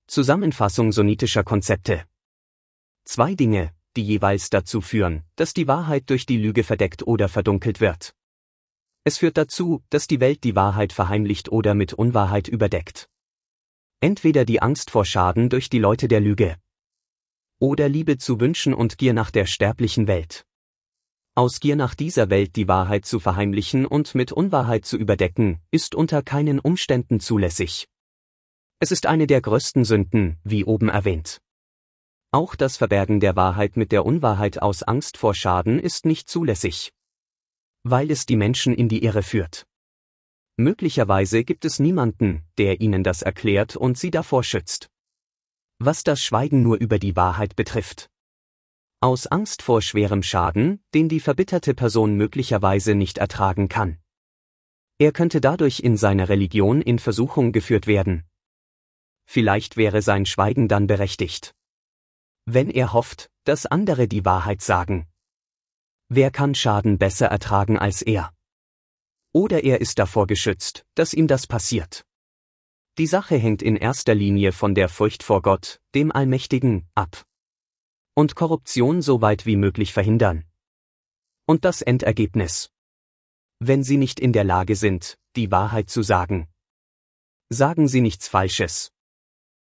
Zusammenfassung sunnitischer Konzepte. 2 Dinge, die jeweils dazu führen, dass die Wahrheit durch die Lüge verdeckt oder verdunkelt wird. Es führt dazu, dass die Welt die Wahrheit verheimlicht oder mit Unwahrheit überdeckt. Entweder die Angst vor Schaden durch die Leute der Lüge. Oder Liebe zu Wünschen und Gier nach der sterblichen Welt. Aus Gier nach dieser Welt die Wahrheit zu verheimlichen und mit Unwahrheit zu überdecken, ist unter keinen Umständen zulässig. Es ist eine der größten Sünden, wie oben erwähnt. Auch das Verbergen der Wahrheit mit der Unwahrheit aus Angst vor Schaden ist nicht zulässig. Weil es die Menschen in die Irre führt. Möglicherweise gibt es niemanden, der ihnen das erklärt und sie davor schützt. Was das Schweigen nur über die Wahrheit betrifft. Aus Angst vor schwerem Schaden, den die verbitterte Person möglicherweise nicht ertragen kann. Er könnte dadurch in seiner Religion in Versuchung geführt werden. Vielleicht wäre sein Schweigen dann berechtigt. Wenn er hofft, dass andere die Wahrheit sagen. Wer kann Schaden besser ertragen als er? Oder er ist davor geschützt, dass ihm das passiert. Die Sache hängt in erster Linie von der Furcht vor Gott, dem Allmächtigen, ab. Und Korruption so weit wie möglich verhindern. Und das Endergebnis. Wenn Sie nicht in der Lage sind, die Wahrheit zu sagen. Sagen Sie nichts Falsches.